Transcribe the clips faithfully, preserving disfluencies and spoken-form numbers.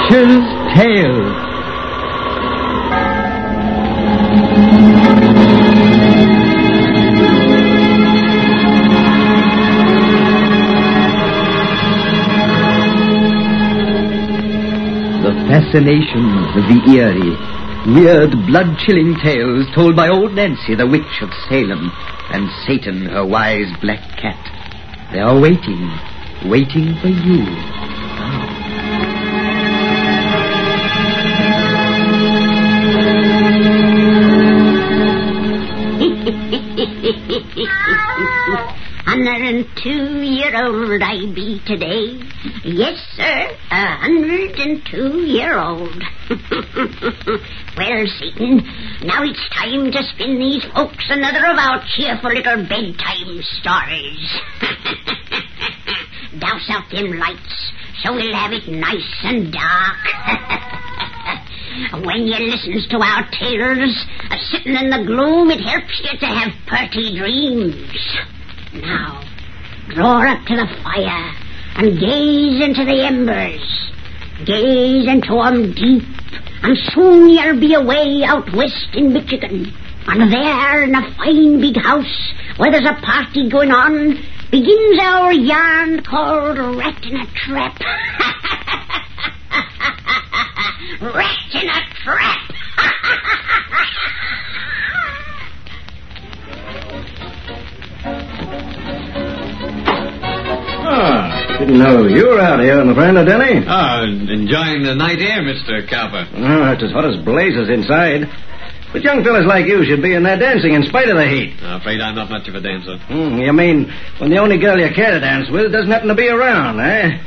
Witch's Tale. The fascinations of the eerie, weird, blood-chilling tales told by old Nancy, the witch of Salem, and Satan, her wise black cat. They are waiting, waiting for you. Hundred and two-year-old I be today. Yes, sir, a hundred and two-year-old. Well, Satan, now it's time to spin these folks another of our cheerful little bedtime stories. Douse out them lights, so we'll have it nice and dark. When you listens to our tales, a sitting in the gloom, it helps you to have purty dreams. Now, draw up to the fire and gaze into the embers. Gaze into 'em deep, and soon you'll be away out west in Michigan. And there, in a fine big house, where there's a party going on, begins our yarn called Rat in a Trap. Rat in a Trap! Ah, didn't know you were out here on the veranda, Denny. Ah, enjoying the night air, Mister Cowper. Oh, it's as hot as blazes inside. But young fellas like you should be in there dancing in spite of the heat. I'm afraid I'm not much of a dancer. Mm, you mean when the only girl you care to dance with doesn't happen to be around, eh?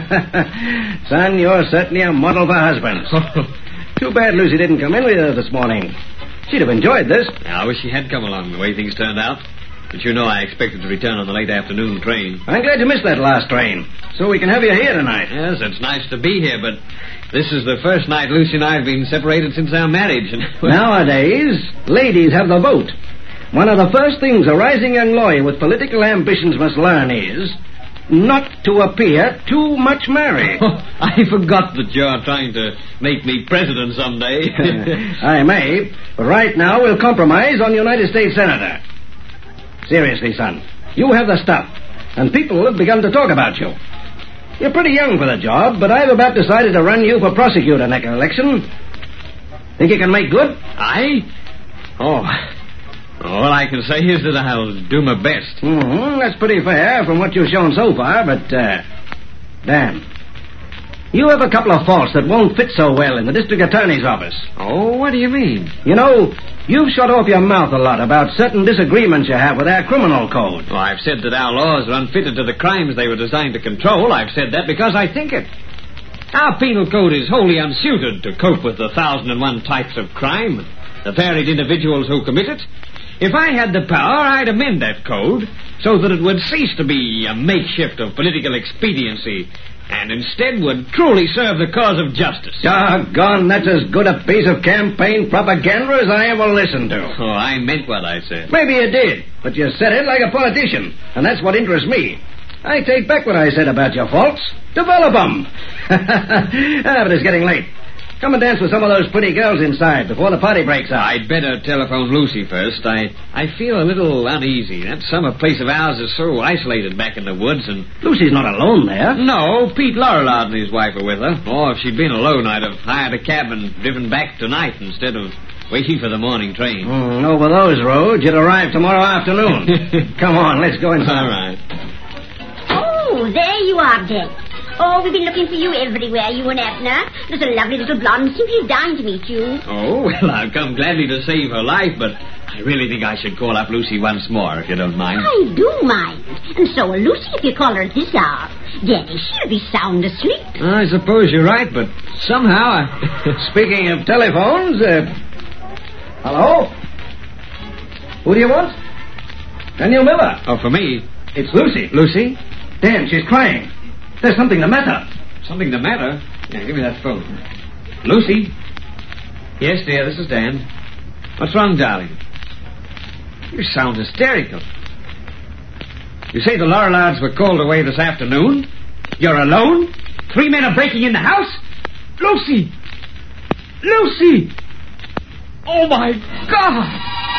Son, you're certainly a model for husbands. Too bad Lucy didn't come in with you this morning. She'd have enjoyed this. I wish she had come along the way things turned out. But you know I expected to return on the late afternoon train. I'm glad you missed that last train, so we can have you here tonight. Yes, it's nice to be here, but this is the first night Lucy and I have been separated since our marriage. And nowadays, ladies have the vote. One of the first things a rising young lawyer with political ambitions must learn is not to appear too much married. Oh, I forgot that you're trying to make me president someday. I may, but right now we'll compromise on United States Senator. Seriously, son, you have the stuff, and people have begun to talk about you. You're pretty young for the job, but I've about decided to run you for prosecutor next election. Think you can make good? I? Oh, all I can say is that I'll do my best. Mm-hmm, that's pretty fair from what you've shown so far, but, uh, Dan, you have a couple of faults that won't fit so well in the district attorney's office. Oh, what do you mean? You know, you've shut off your mouth a lot about certain disagreements you have with our criminal code. Well, I've said that our laws are unfitted to the crimes they were designed to control. I've said that because I think it. Our penal code is wholly unsuited to cope with the thousand and one types of crime, the varied individuals who commit it. If I had the power, I'd amend that code so that it would cease to be a makeshift of political expediency and instead would truly serve the cause of justice. Doggone, that's as good a piece of campaign propaganda as I ever listened to. Oh, I meant what I said. Maybe you did, but you said it like a politician, and that's what interests me. I take back what I said about your faults. Develop them. Ah, but it's getting late. Come and dance with some of those pretty girls inside before the party breaks up. I'd better telephone Lucy first. I, I feel a little uneasy. That summer place of ours is so isolated back in the woods, and... Lucy's not alone there. No, Pete Lorillard and his wife are with her. Or if she'd been alone, I'd have hired a cab and driven back tonight instead of waiting for the morning train. Mm, over those roads, you'd arrive tomorrow afternoon. Come on, let's go inside. All right. Oh, there you are, Dick. Oh, we've been looking for you everywhere, you and Abner. There's a lovely little blonde simply dying to meet you. Oh, well, I'll come gladly to save her life, but I really think I should call up Lucy once more, if you don't mind. I do mind. And so will Lucy if you call her at this hour. Daddy, she'll be sound asleep. I suppose you're right, but somehow I... Speaking of telephones, uh... hello? Who do you want? Daniel Miller. Oh, for me? It's Lucy. Lucy? Dan, she's crying. There's something the matter. Something the matter? Yeah, give me that phone. Lucy? Yes, dear, this is Dan. What's wrong, darling? You sound hysterical. You say the Lorillards were called away this afternoon? You're alone? Three men are breaking in the house? Lucy! Lucy! Oh, my God!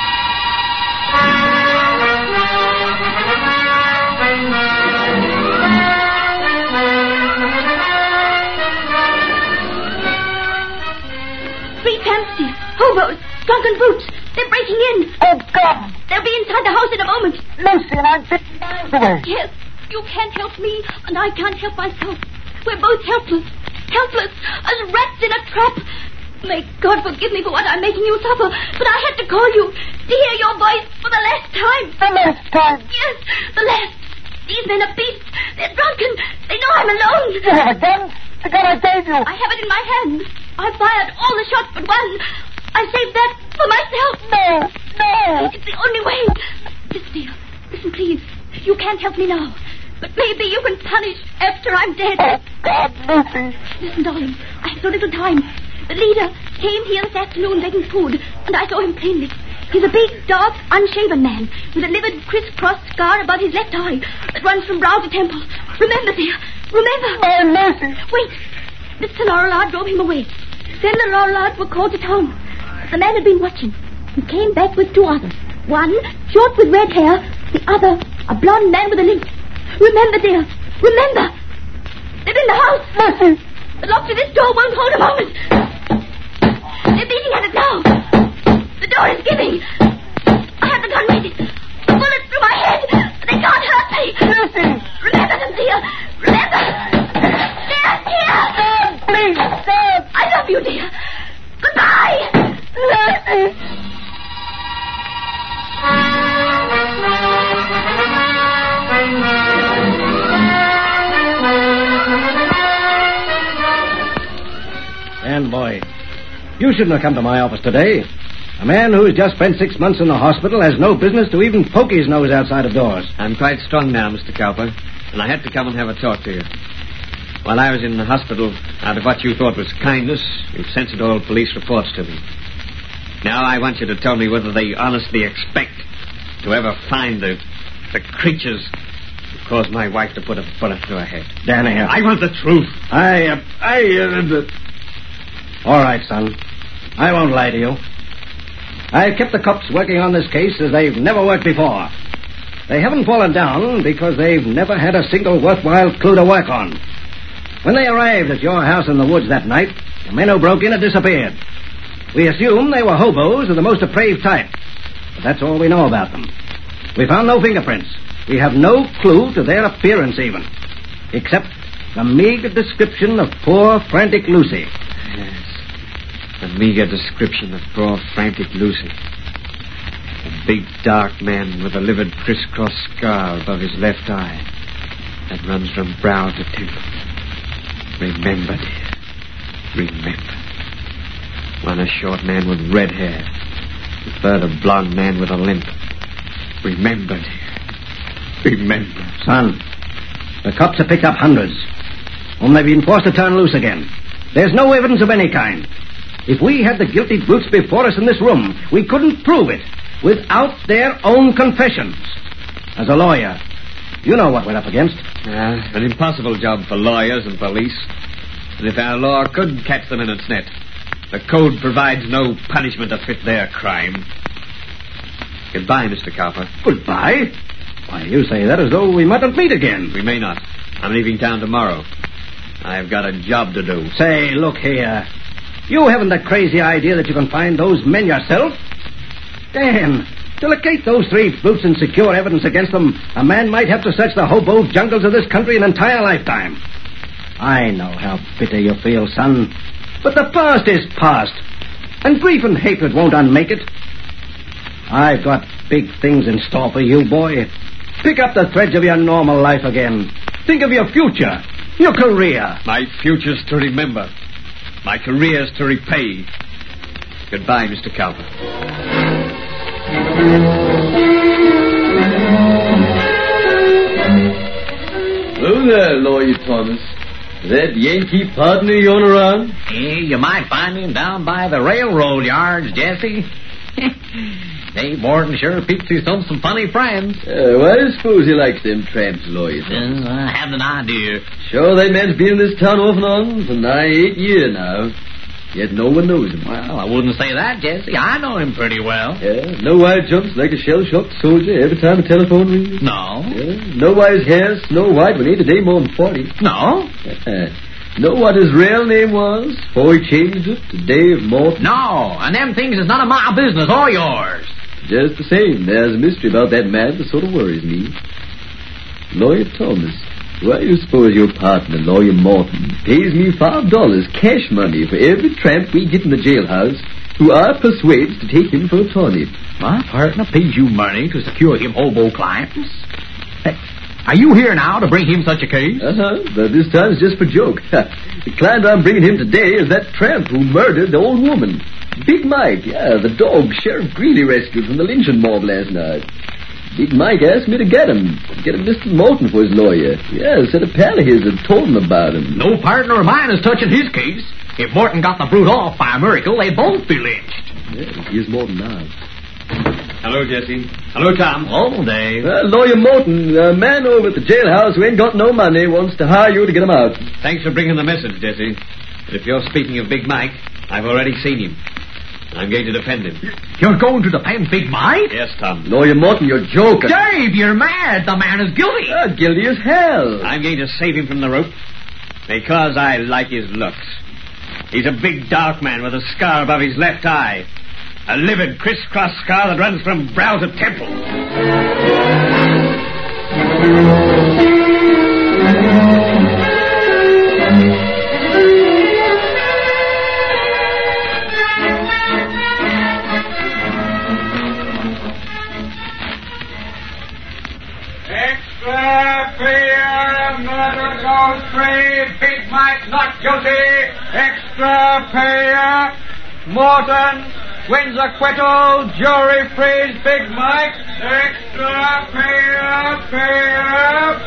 Three tramps, dear. Hobos. Drunken brutes. They're breaking in. Oh, God! They'll be inside the house in a moment. Lucy, and I'm fifty miles away. Yes, you can't help me, and I can't help myself. We're both helpless. Helpless, as rats in a trap. May God forgive me for what I'm making you suffer, but I had to call you to hear your voice for the last time. The last time? Yes, the last. These men are beasts. They're drunken. They know I'm alone. You have a gun? The gun I gave you. I have it in my hand. I fired all the shots but one. I saved that for myself. No, no. It's the only way. Listen, dear. Listen, please. You can't help me now. But maybe you can punish after I'm dead. Oh, God, Lucy. Listen, darling. I have so little time. The leader came here this afternoon begging food, and I saw him plainly. He's a big, dark, unshaven man with a livid, criss-cross scar above his left eye that runs from brow to temple. Remember, dear. Remember. Oh, Lucy. Wait. Mister Lorillard drove him away. Then the Lorrillards were called to town. But the man had been watching. He came back with two others. One, short with red hair. The other, a blonde man with a limp. Remember, dear. Remember. They're in the house. Lucy. The lock to this door won't hold a moment. They're beating at it now. The door is giving. I have the gun ready. A bullet through my head. They can't hurt me. Lucy. Remember them, dear. Remember. They're here. Dad, please, Dad. I love you, dear. Goodbye. Lucy. And, boy, you shouldn't have come to my office today. A man who's just spent six months in the hospital has no business to even poke his nose outside of doors. I'm quite strong now, Mister Cowper, and I had to come and have a talk to you. While I was in the hospital, out of what you thought was kindness, you censored all police reports to me. Now I want you to tell me whether they honestly expect to ever find the the creatures who caused my wife to put a bullet through her head. Danny, here. I want the truth. I, uh, I, uh, uh... All right, son. I won't lie to you. I've kept the cops working on this case as they've never worked before. They haven't fallen down because they've never had a single worthwhile clue to work on. When they arrived at your house in the woods that night, the men who broke in had disappeared. We assume they were hobos of the most depraved type. But that's all we know about them. We found no fingerprints. We have no clue to their appearance even. Except the meager description of poor, frantic Lucy. Yes. A meager description of poor, frantic Lucy. A big, dark man with a livid crisscross scar above his left eye that runs from brow to temple. Remember, dear. Remember. One a short man with red hair. The third a blonde man with a limp. Remember, dear. Remember. Son, the cops have picked up hundreds, whom they've been forced to turn loose again. There's no evidence of any kind. If we had the guilty brutes before us in this room, we couldn't prove it without their own confessions. As a lawyer, you know what we're up against. Uh, an impossible job for lawyers and police. And if our law could catch them in its net, the code provides no punishment to fit their crime. Goodbye, Mister Cowper. Goodbye? Why, you say that as though we mightn't meet again. We may not. I'm leaving town tomorrow. I've got a job to do. Say, look here. You haven't a crazy idea that you can find those men yourself? Dan, to locate those three brutes and secure evidence against them, a man might have to search the hobo jungles of this country an entire lifetime. I know how bitter you feel, son. But the past is past. And grief and hatred won't unmake it. I've got big things in store for you, boy. Pick up the threads of your normal life again. Think of your future, your career. My future's to remember. My career's to repay. Goodbye, Mister Cowper. Hello there, Lawyer Thomas. Is that Yankee partner you're around? Hey, you might find him down by the railroad yards, Jesse. Hey, Morton sure peeps he's some some funny friends. Uh, well, I suppose he likes them tramps, lawyer. Uh, I had an idea. Sure, that man's been in this town off and on for nigh eight years now. Yet no one knows him. Well, I wouldn't say that, Jesse. I know him pretty well. Yeah, no why jumps like a shell-shocked soldier every time the telephone rings. No. Yeah, know why his hair's snow white when he ain't a day more than forty. No. Uh, know what his real name was before he changed it to Dave Morton? No, and them things is none of my business or yours. Just the same, there's a mystery about that man that sort of worries me. Lawyer Thomas, why do you suppose your partner, Lawyer Morton, pays me five dollars cash money for every tramp we get in the jailhouse who I persuade to take him for a tonic? My partner pays you money to secure him hobo clients? Hey, are you here now to bring him such a case? Uh-huh, but this time it's just for joke. The client I'm bringing him today is that tramp who murdered the old woman. Big Mike, yeah, the dog Sheriff Greeley rescued from the lynching mob last night. Big Mike asked me to get him. Get him Mister Morton for his lawyer. Yeah, said a pal of his had told him about him. No partner of mine is touching his case. If Morton got the brute off by a miracle, they'd both be lynched. Yeah, here's Morton now. Hello, Jesse. Hello, Tom. Oh, Dave. Well, Lawyer Morton, a man over at the jailhouse who ain't got no money wants to hire you to get him out. Thanks for bringing the message, Jesse. But if you're speaking of Big Mike, I've already seen him. I'm going to defend him. You're going to defend Big Mike? Yes, Tom. Lawyer Morton, you're joking. Dave, you're mad. The man is guilty. Uh, guilty as hell. I'm going to save him from the rope because I like his looks. He's a big, dark man with a scar above his left eye. A livid, crisscross scar that runs from brow to temple. Extra payer, murder goes free, Big Mike not guilty. Extra payer, Morton wins acquittal, jury frees Big Mike. Extra payer, payer.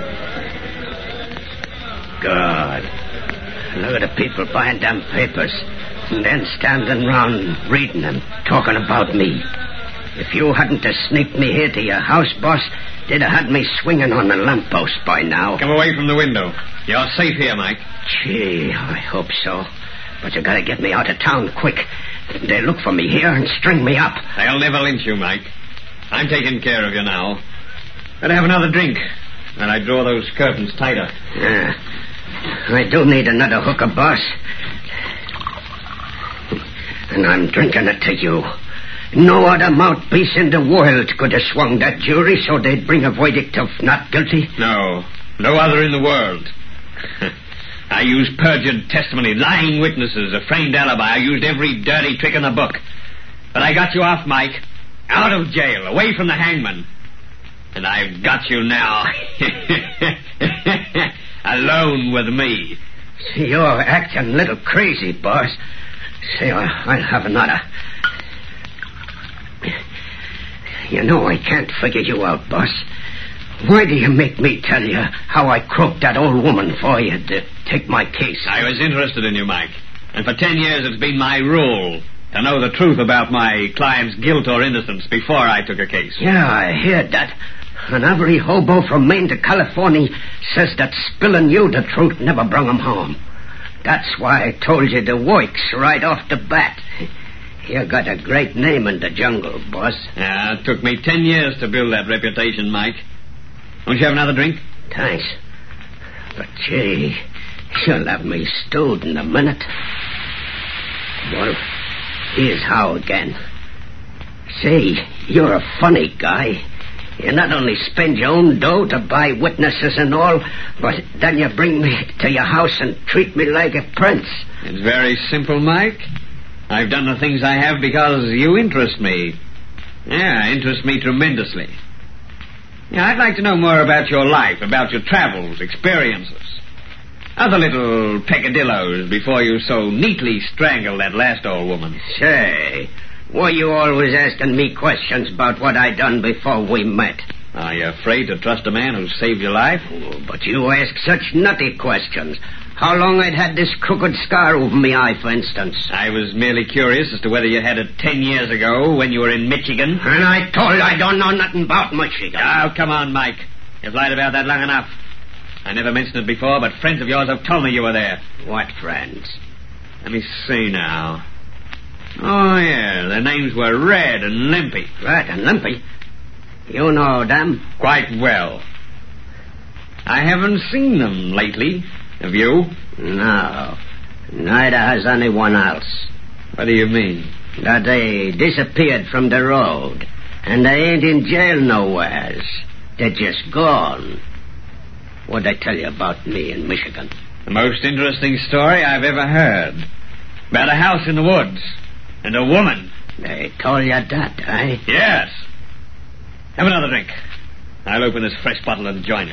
God, look at the people buying them papers and then standing round reading them, talking about me. If you hadn't have sneaked me here to your house, boss, they'd have had me swinging on the lamppost by now. Come away from the window. You're safe here, Mike. Gee, I hope so. But you gotta get me out of town quick. They'll look for me here and string me up. They'll never lynch you, Mike. I'm taking care of you now. Better have another drink, and I draw those curtains tighter. Yeah. I do need another hooker, boss. And I'm drinking it to you. No other mouthpiece in the world could have swung that jury so they'd bring a verdict of not guilty. No. No other in the world. I used perjured testimony, lying witnesses, a framed alibi. I used every dirty trick in the book. But I got you off, Mike. Out of jail, away from the hangman. And I've got you now. Alone with me. You're acting a little crazy, boss. Say, I'll have another. You know I can't figure you out, boss. Why do you make me tell you how I croaked that old woman for you to take my case? I was interested in you, Mike. And for ten years it's been my rule to know the truth about my client's guilt or innocence before I took a case. Yeah, I heard that. And every hobo from Maine to California says that spilling you the truth never brung him home. That's why I told you the works right off the bat. You got a great name in the jungle, boss. Yeah, it took me ten years to build that reputation, Mike. Won't you have another drink? Thanks. But, gee, you'll have me stewed in a minute. Well, here's how again. Say, you're a funny guy. You not only spend your own dough to buy witnesses and all, but then you bring me to your house and treat me like a prince. It's very simple, Mike. I've done the things I have because you interest me. Yeah, interest me tremendously. Yeah, I'd like to know more about your life, about your travels, experiences. Other little peccadillos before you so neatly strangled that last old woman. Say, why you always asking me questions about what I done before we met? Are you afraid to trust a man who saved your life? Oh, but you ask such nutty questions. how long I'd had this crooked scar over my eye, for instance. I was merely curious as to whether you had it ten years ago when you were in Michigan. And I told you I don't know nothing about Michigan. Oh, come on, Mike. You've lied about that long enough. I never mentioned it before, but friends of yours have told me you were there. What friends? Let me see now. Oh, yeah, their names were Red and Limpy. Red and Limpy? You know them? Quite well. I haven't seen them lately. Have you? No. Neither has anyone else. What do you mean? That they disappeared from the road, and they ain't in jail nowheres. They're just gone. What'd I tell you about me in Michigan? The most interesting story I've ever heard. About a house in the woods. And a woman. They told you that, eh? Yes. Have another drink. I'll open this fresh bottle and join you.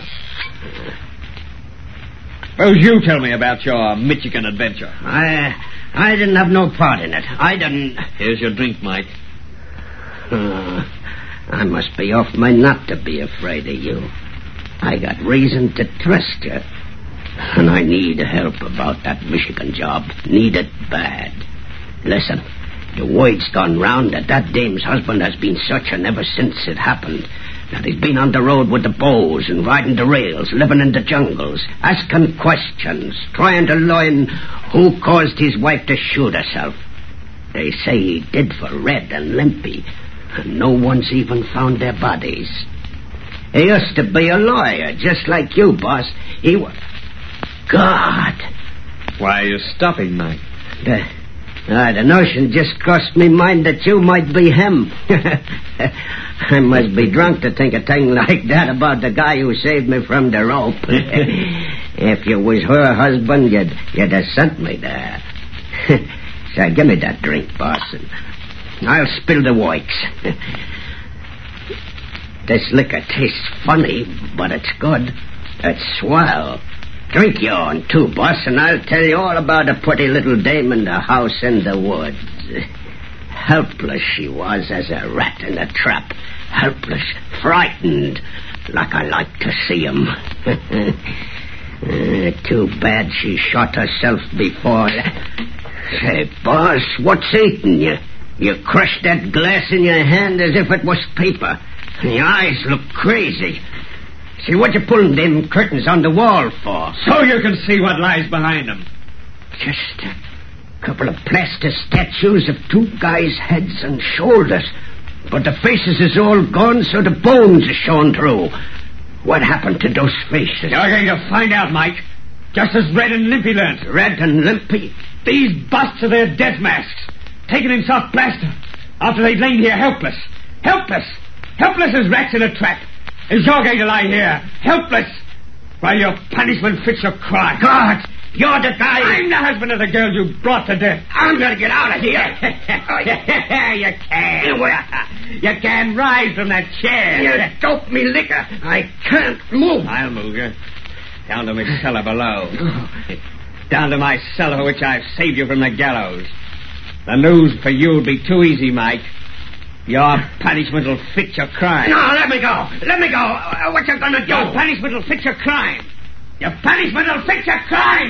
Suppose you tell me about your Michigan adventure. I I didn't have no part in it. I didn't... Here's your drink, Mike. Uh, I must be off my nut to be afraid of you. I got reason to trust you. And I need help about that Michigan job. Need it bad. Listen, the word's gone round that that dame's husband has been searching ever since it happened. That he's been on the road with the bows and riding the rails, living in the jungles, asking questions, trying to learn who caused his wife to shoot herself. They say he did for Red and Limpy, and no one's even found their bodies. He used to be a lawyer, just like you, boss. He was... God! Why are you stopping, Mike? The, uh, the notion just crossed me mind that you might be him. I must be drunk to think a thing like that about the guy who saved me from the rope. If you was her husband, you'd, you'd have sent me there. So give me that drink, boss, and I'll spill the works. This liquor tastes funny, but it's good. It's swell. Drink your own, too, boss, and I'll tell you all about a pretty little dame in the house in the woods. Helpless she was as a rat in a trap. Helpless, frightened, like I like to see 'em. uh, too bad she shot herself before. Say, boss, what's eating you? You crushed that glass in your hand as if it was paper. And your eyes look crazy. See, what you pulling them curtains on the wall for? So you can see what lies behind them. Just a couple of plaster statues of two guys' heads and shoulders. But the faces is all gone, so the bones are shown through. What happened to those faces? You're going to find out, Mike. Just as Red and Limpy learned. Red and Limpy? These busts are their death masks. Taken in soft plaster. After they'd lain here helpless. Helpless. Helpless as rats in a trap. And you're going to lie here, helpless, while your punishment fits your crime. God, you're the guy... I'm the husband of the girl you brought to death. I'm going to get out of here. You can't. You can't rise from that chair. You dope me liquor. I can't move. I'll move you. Down to my cellar below. Down to my cellar for which I've saved you from the gallows. The news for you will be too easy, Mike. Your punishment will fit your crime. No, let me go. Let me go. Uh, what you gonna do? Your punishment will fit your crime. Your punishment will fit your crime.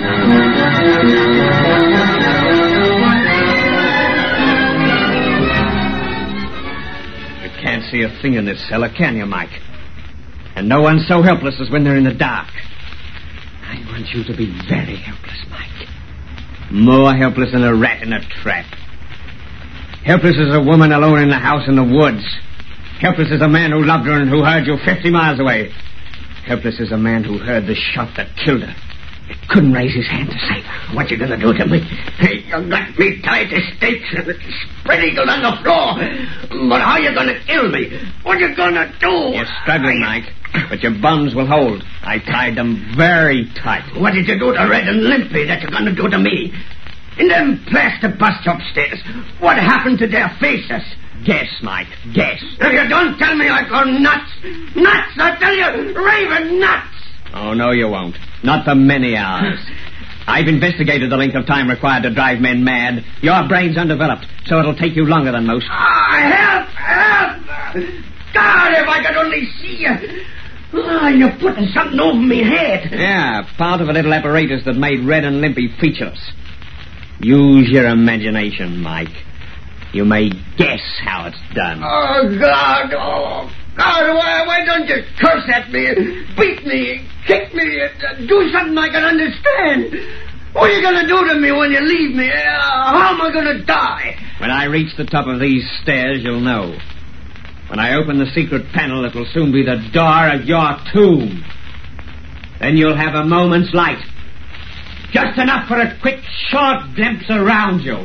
You can't see a thing in this cellar, can you, Mike? And no one's so helpless as when they're in the dark. I want you to be very helpless, Mike. More helpless than a rat in a trap. Helpless as a woman alone in the house in the woods. Helpless as a man who loved her and who heard you fifty miles away. Helpless as a man who heard the shot that killed her. It couldn't raise his hand to save her. What you gonna do to me? Hey, you got me tied to stakes and spread eagled on the floor. But how you gonna kill me? What you gonna do? You're struggling, I... Mike, but your buns will hold. I tied them very tight. What did you do to Red and Limpy that you're gonna do to me? In them plaster busts upstairs, what happened to their faces? Guess, Mike, guess. If you don't tell me, I go nuts. Nuts, I tell you, raving nuts. Oh, no, you won't. Not for many hours. I've investigated the length of time required to drive men mad. Your brain's undeveloped, so it'll take you longer than most. Ah, help, help. God, if I could only see you. Oh, you're putting something over me head. Yeah, part of a little apparatus that made Red and Limpy featureless. Use your imagination, Mike. You may guess how it's done. Oh, God. Oh, God, why, why don't you curse at me, beat me, kick me, uh, do something I can understand? What are you going to do to me when you leave me? Uh, how am I going to die? When I reach the top of these stairs, you'll know. When I open the secret panel, it will soon be the door of your tomb. Then you'll have a moment's light. Just enough for a quick, short glimpse around you.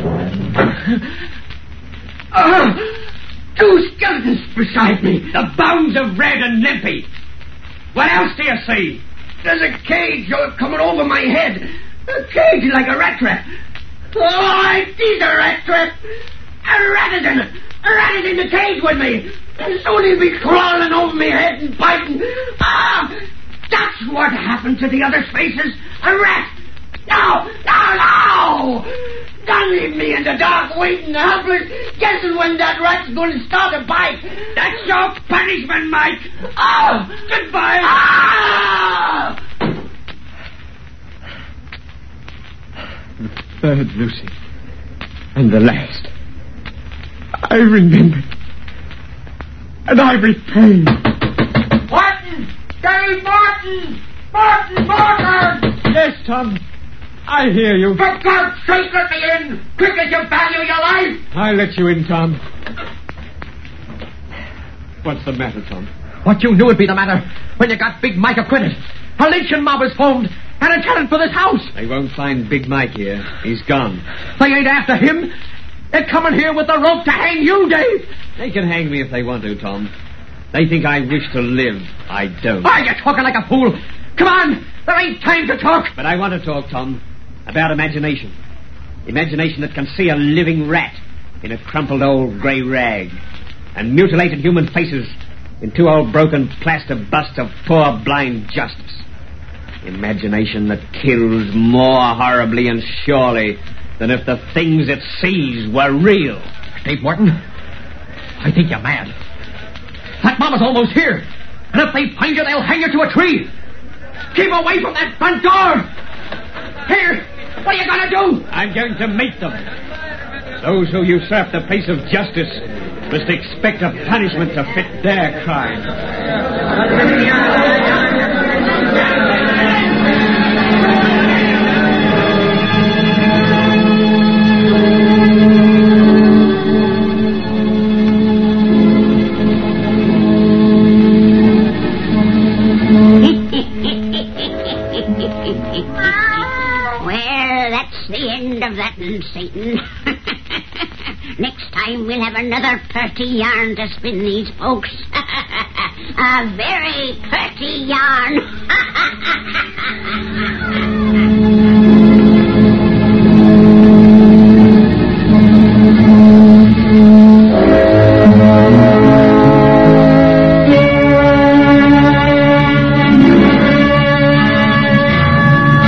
Uh, two skeletons beside me. The bones of Red and Limpy. What else do you see? There's a cage coming over my head. A cage like a rat trap. Oh, I see the rat trap. A rat is in it. A rat is in the cage with me. And soon he'll be crawling over my head and biting. Ah, that's what happened to the other faces. A rat. No, no, no. Don't leave me in the dark waiting helpless, guessing when that rat's going to start a bite. That's your punishment, Mike. Oh, goodbye. Ah! The third, Lucy. And the last. I remembered. And I repaid. Martin! Dave Martin! Martin! Martin! Yes, Tom. I hear you. For God's sake, let me in! Quick as you value your life! I'll let you in, Tom. What's the matter, Tom? What you knew would be the matter when you got Big Mike acquitted. A lynching mob is formed and a tenant for this house. They won't find Big Mike here. He's gone. They ain't after him. They're coming here with the rope to hang you, Dave. They can hang me if they want to, Tom. They think I wish to live. I don't. Why, you're talking like a fool. Come on. There ain't time to talk. But I want to talk, Tom, about imagination. Imagination that can see a living rat in a crumpled old grey rag and mutilated human faces in two old broken plaster busts of poor blind justice. Imagination that kills more horribly and surely than if the things it sees were real. Dave Martin, I think you're mad. That mob is almost here. And if they find you, they'll hang you to a tree. Keep away from that front door. Here, what are you going to do? I'm going to meet them. Those who usurp the place of justice must expect a punishment to fit their crime. Well, that's the end of that, Satan. Next time we'll have another purty yarn to spin these folks. A very purty yarn.